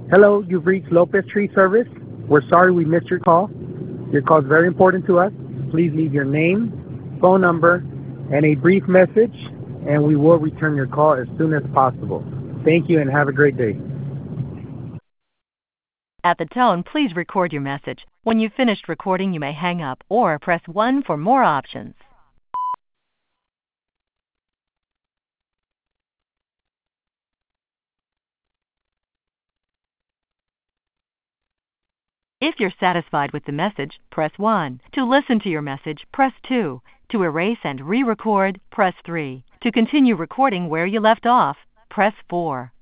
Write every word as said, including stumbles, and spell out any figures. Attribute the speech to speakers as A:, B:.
A: Hello, you've reached Lopez Tree Service. We're sorry we missed your call. Your call is very important to us. Please leave your name, phone number, and a brief message, and we will return your call as soon as possible. Thank you and have a great day.
B: At the tone, please record your message. When you've finished recording, you may hang up or press one for more options. If you're satisfied with the message, press one. To listen to your message, press two. To erase and re-record, press three. To continue recording where you left off, press four.